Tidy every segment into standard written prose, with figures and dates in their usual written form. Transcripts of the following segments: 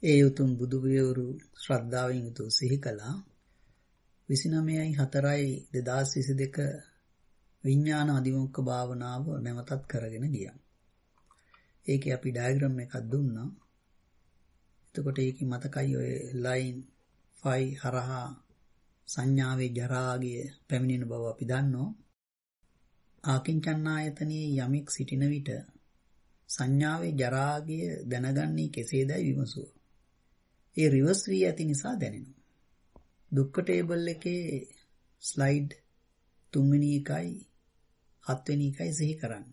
ඒ උතුම් බුදුවියවරු ශ්‍රද්ධාවෙන් යුතුව සිහි කළා 29/4/2022 විඥාන අධිමුඛ භාවනාව නැවතත් කරගෙන ගියා. ඒකේ අපි ඩයග්‍රෑම් එකක් දුන්නා. එතකොට ඒකේ මතකයි ඔය ලයින් 5 හරහා සංඥාවේ ජරාගය පැමිණෙන බව අපි දන්නවා. ආකින්චන්නායතනයේ යමෙක් සිටින විට සංඥාවේ ජරාගය දැනගන්නේ කෙසේදයි විමසුවා. ඒ රිවර්ස් වී ඇති නිසා දැනෙනවා. දුක්ඛ ටේබල් එකේ ස්ලයිඩ් 3 වෙනි එකයි 7 වෙනි එකයි සිහි කරන්න.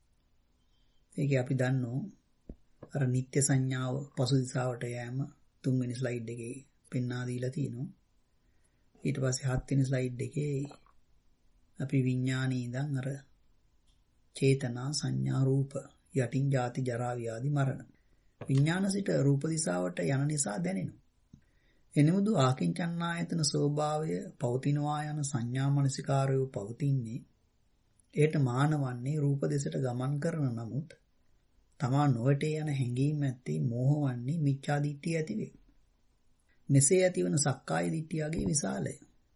ඒකේ අපි දන්නෝ අර නිත්‍ය සංඥාව පසු දිශාවට යෑම 3 වෙනි ස්ලයිඩ් එකේ පෙන්වා දීලා තිනවා. ඊට පස්සේ 7 වෙනි ස්ලයිඩ් එකේ අපි විඥානයේ ඉඳන් අර චේතනා සංඥා රූප යටින් ජාති ජරා ව්‍යාධි මරණ විඥාන සිට රූප දිශාවට යන නිසා දැනෙනවා. එනමුදු ආකින්චන්නායතන ස්වභාවය පවතිනවා යන සංඥා මනසිකාරය පවතින්නේ ඒට මානවන්නේ රූප දෙසට ගමන් කරන නමුත් තමා නොවටේ යන හැඟීම් ඇත්තේ මෝහවන්නේ මිච්ඡා දිට්ඨිය ඇති වේ. මෙසේ ඇතිවන සක්කාය දිට්ඨියගේ විශාලය.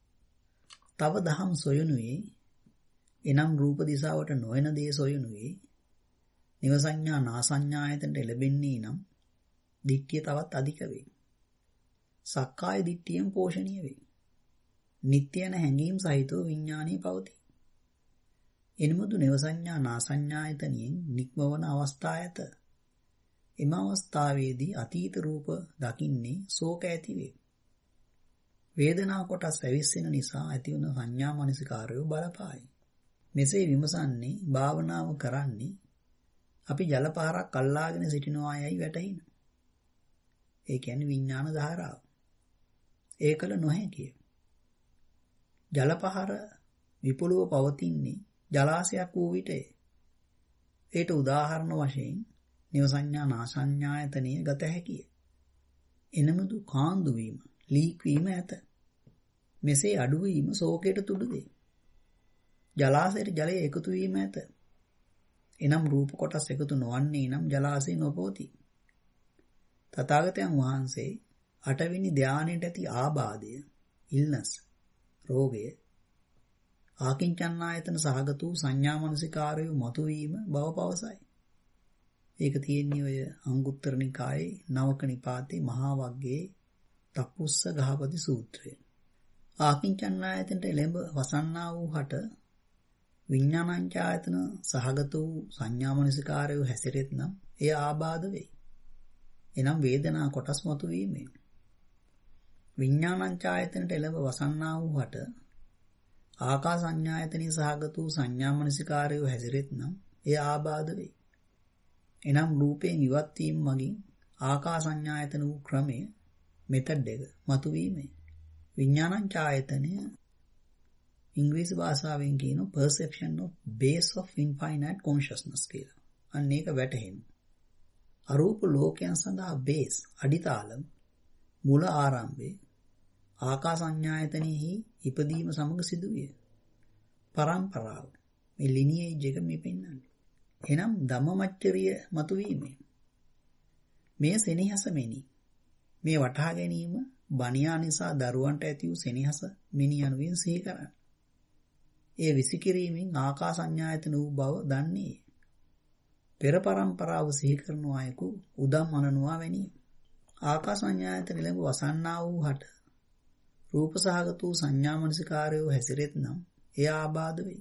තව දහම් සොයනුවේ එනම් රූප දිශාවට නොයන දේ සොයනුවේ නිවසඤ්ඤා නාසඤ්ඤායතනට ලැබෙන්නේ නම් දිට්ඨිය තවත් අධික වේ. සක්කාය දිට්ඨියෙන් පෝෂණීය වේ. නිට්ටයන හැඟීම් සහිතව විඥානයේ පවතී. එනමුදු නිවසඤ්ඤා නාසඤ්ඤායතනියෙන් නික්මවන අවස්ථා ඇත. එම අවස්ථාවේදී අතීත රූප දකින්නේ ශෝක ඇති වේ. වේදනා කොටස් ඇවිස්සෙන නිසා ඇතිවන සංඥා මනසිකාරය බලපායි. මෙසේ විමසන්නේ භාවනාව කරන්නේ අපි ජල පහරක් අල්ලාගෙන සිටිනවා යයි වැටහින. ඒ කියන්නේ විඥාන ධාරාව. ඒකල නොහැකිය. ජල පහර විපුලව පවතින්නේ ජලාශයක් වූ විටය. ඒට උදාහරණ වශයෙන් නිවසඤ්ඤා නාසඤ්ඤායතනිය ගත හැකිය. එනමුදු කාන්දු වීම, ලීක් වීම ඇත. මෙසේ අඩු වීම ශෝකයට තුඩු වේ. ජලාශයට ජලය එකතු වීම ඇත. එනම් රූප කොටස් එකතු නොවන්නේ නම් ජලාශය නොපවතී. තථාගතයන් වහන්සේ 8 වෙනි ධානයට ඇති ආබාධය, ඉල්නස්, රෝගය, ආකින්චන්නායතන සහගත වූ සංඥා මනසිකාරය මතුවීම බව පවසයි. ඒක තියෙන්නේ ඔය අංගුත්තර නිකායේ නවක නිපාතේ මහා වග්ගයේ තප්පුස්ස ගහපති සූත්‍රය. ආකින්චන්නායතනට එළඹ වසන්නා වූ හට විඥානංචායතන සහගත වූ සංඥා මනසිකාරය හැසිරෙත් නම් එය ආබාධ වේ. එනම් වේදනා කොටස් මතුවීමෙන් විඥානංචායතනට එළඹ වසන්නා වූ හට ආකාසඤ්ඤායතනිය සහගත වූ සංඥා මනසිකාරය හැසිරෙත් නම් එය ආබාධ වේ. එනම් රූපයෙන් ඉවත් වීම මගින් ආකාසඤ්ඤායතන වූ ක්‍රමය මෙතඩ් එක මතුවීමයි. විඥානංචායතනය ඉංග්‍රීසි භාෂාවෙන් කියන perception of base of infinite consciousness කියලා. අන්න ඒක වැටහෙන. අරූප ලෝකයන් සඳහා බේස් අඩිතාලම් මුල ආරම්භයේ ආකාසඤ්ඤායතනෙහි ඉපදීම සමග සිදුවිය. පරම්පරාව මේ ලිනියේජ් එක මේ පෙන්වන්නේ. එනම් ධම්මමච්චරිය මතුවීමේ මේ සෙනෙහස මෙනි. මේ වටහා ගැනීම බණියා නිසා දරුවන්ට ඇති වූ සෙනෙහස මෙනි යනුවෙන් සිහි කරන්න. ඒ විසිකිරීමෙන් ආකාසඤ්ඤායතන වූ බව දන්නේ. පෙර පරම්පරාව සිහි කරන අයකු උදම් මනනවා වැනි. ආකාසඤ්ඤායතන ළඟ වසන්නා වූ හට රූප සහගත වූ සංඥා මනසිකාරය හැසිරෙත් නම් එය ආබාධ වේ.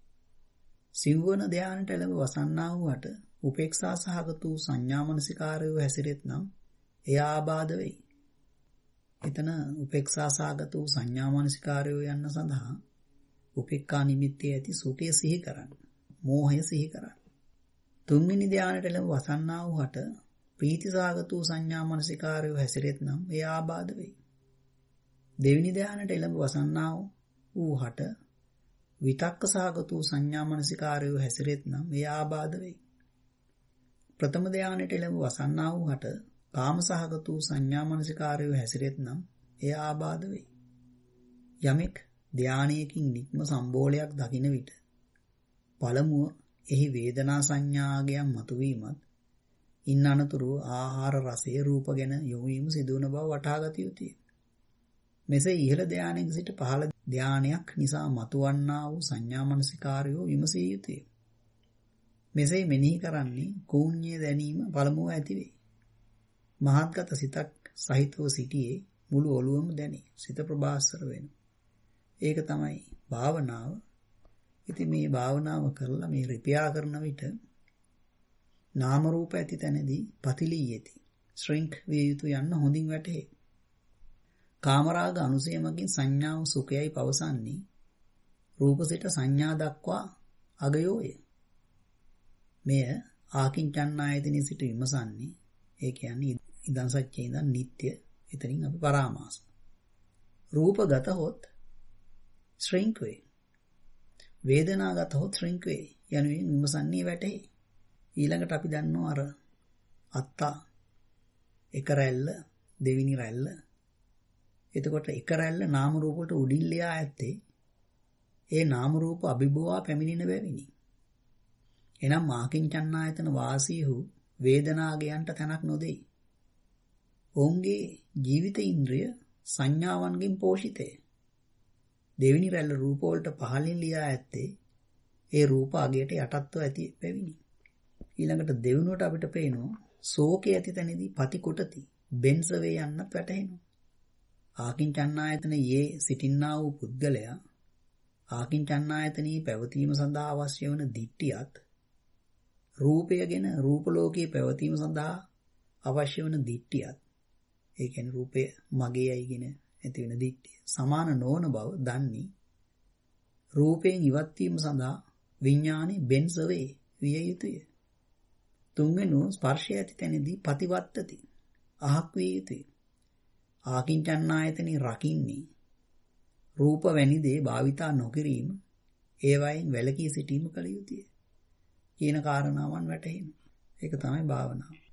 සිව්වන ධානයට ළඟ වසන්නා වූ හට උපේක්ෂා සහගත වූ සංඥා මනසිකාරය හැසිරෙත් නම් එය ආබාධ වේ. එතන උපේක්ෂා සහගත වූ සංඥා මනසිකාරය යන්න සඳහා උපේක්ඛා නිමිත්තේ ඇති සුඛය සිහි කරන්න. මෝහය සිහි කරන්න. තුන්වෙනි ධානයට ළඟ වසන්නා වූ හට ප්‍රීති සහගත වූ සංඥා මනසිකාරය හැසිරෙත් නම් එය ආබාධ වේ. දෙවෙනි ධානයට ළඟ වසන්නා වූ හට විතක්ක සහගත වූ සංඥා මනසිකාරය හැසිරෙත් නම් එය ආබාධ වේ. ප්‍රථම ධානයට ළඟ වසන්නා වූ හට කාම සහගත වූ සංඥා මනසිකාරය හැසිරෙත් නම් එය ආබාධ වේ. යමෙක් ධානයකින් නික්ම සම්බෝලයක් දකින විට පළමුව එහි වේදනා සංඥාගයන් මතුවීමත් ඉන් අනතුරු ආහාර රසයේ රූප ගැන යොමු වීම සිදු වන බව වටහා ගත යුතුය. මෙසේ ඉහළ ධානයක සිට පහළ ධානයක් නිසා මතුවන්නා වූ සංඥා මනසිකාරය විමසිය යුතුය. මෙසේ මෙනෙහි කරන්නේ කෝඤ්ඤය දැනීම පළමුව ඇතිවේ. මහත්ගත සිතක් සහිතව සිටියේ මුළු ඔළුවම දැනේ. සිත ප්‍රබාස්වර වෙනවා. ඒක තමයි භාවනාව. ඉතින් මේ භාවනාව කරලා මේ රිපෙයාර් කරන විට නාම රූප ඇති තැනදී පතිලීයති. ශ්‍රින්ක් විය යුතු යන්න හොඳින් වැටහේ. කාමරාග අනුසයමකින් සංඥාව සුඛයයි පවසන්නේ රූප සිට සංඥා දක්වා අගයෝය. මෙය ආකින්චන්නායතනෙ සිට විමසන්නේ ඒ කියන්නේ ඉදන් සත්‍යයේ ඉඳන් නිට්ටය එතනින් අපි පරාමාස. රූපගත හොත් ශ්‍රින්ක් වේ. වේදනාගත හොත් ශ්‍රින්ක් වේ. යනුවෙන් විමසන්නේ වැටේ. ඊළඟට අපි දන්නවා අර අත්තා එක රැල්ල දෙවිනි රැල්ල. එතකොට එක රැල්ල නාම රූප වලට උඩින් ලියා ඇත්තේ ඒ නාම රූප අභිභවා පැමිණෙන බැවිනි. එනම් ආකින්චන්නායතන වාසීහු වේදනාගයන්ට තැනක් නොදෙයි. ඔවුන්ගේ ජීවිත ඉන්ද්‍රිය සංඥාවන්ගෙන් පෝෂිතය. දෙවිනි රැල්ල රූප වලට පහළින් ලියා ඇත්තේ ඒ රූප අගයට යටත්ව ඇති බැවිනි. ඊළඟට දෙවනුවට අපිට පේනවා ශෝකයේ ඇති තැනදී පති කොටති බෙන්සවේ යන්නත් වැටහෙනවා. ආකින්චන්නායතනයේ සිටින්නා වූ පුද්ගලයා ආකින්චන්නායතනයේ පැවතීම සඳහා අවශ්‍ය වන දිට්ඨියත් රූපය ගැන රූප ලෝකයේ පැවතීම සඳහා අවශ්‍ය වන දිට්ඨියත් ඒ කියන්නේ රූපය මගේයි කියන ඇති වෙන දිට්ඨිය සමාන නොවන බව දන්නේ රූපයෙන් ඉවත් වීම සඳහා විඥානේ බෙන්සවේ විය යුතුය. තුන්වෙනි ස්පර්ශය ඇති තැනදී ප්‍රතිවත්තති අහක් විය යුතුය. ආකින්චන්නායතනේ රකින්නේ රූප වැනි දේ භාවිතා නොකිරීම ඒවයින් වැළකී සිටීම කළ යුතුය කියන කාරණාවන් වැටහෙනවා. ඒක තමයි භාවනාව.